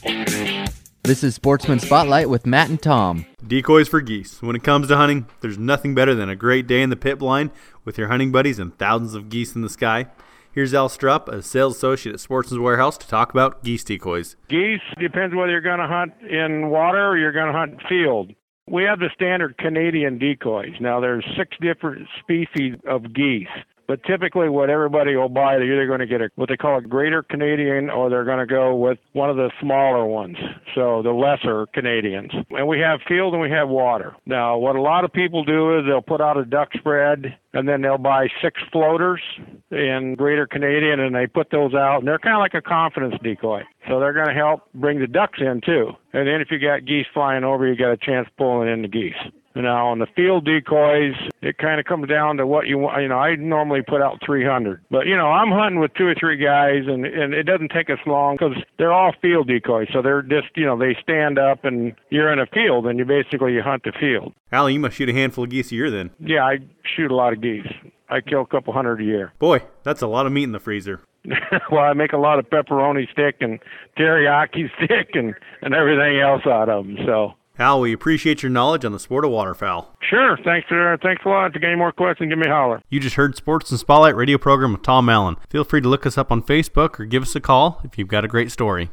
This is Sportsman Spotlight with Matt and Tom. Decoys for geese. When it comes to hunting, there's nothing better than a great day in the pit blind with your hunting buddies and thousands of geese in the sky. Here's Al Strupp, a sales associate at Sportsman's Warehouse, to talk about geese decoys. Geese depends whether you're going to hunt in water or you're going to hunt field. We have the standard Canadian decoys. Now, there's 6 different species of geese. But typically what everybody will buy, they're either going to get what they call a greater Canadian, or they're going to go with one of the smaller ones, so the lesser Canadians. And we have field and we have water. Now, what a lot of people do is they'll put out a duck spread, and then they'll buy 6 floaters in greater Canadian, and they put those out, and they're kind of like a confidence decoy. So they're going to help bring the ducks in, too. And then if you got geese flying over, you got a chance pulling in the geese. Now, on the field decoys, it kind of comes down to what you want. I normally put out 300. But, I'm hunting with 2 or 3 guys, and it doesn't take us long because they're all field decoys. So they're just, they stand up, and you're in a field, and you hunt the field. Allie, you must shoot a handful of geese a year then. Yeah, I shoot a lot of geese. I kill a couple hundred a year. Boy, that's a lot of meat in the freezer. Well, I make a lot of pepperoni stick and teriyaki stick and everything else out of them, so... Al, we appreciate your knowledge on the sport of waterfowl. Sure. Thanks a lot. If you got any more questions, give me a holler. You just heard Sportsman Spotlight radio program with Tom Allen. Feel free to look us up on Facebook or give us a call if you've got a great story.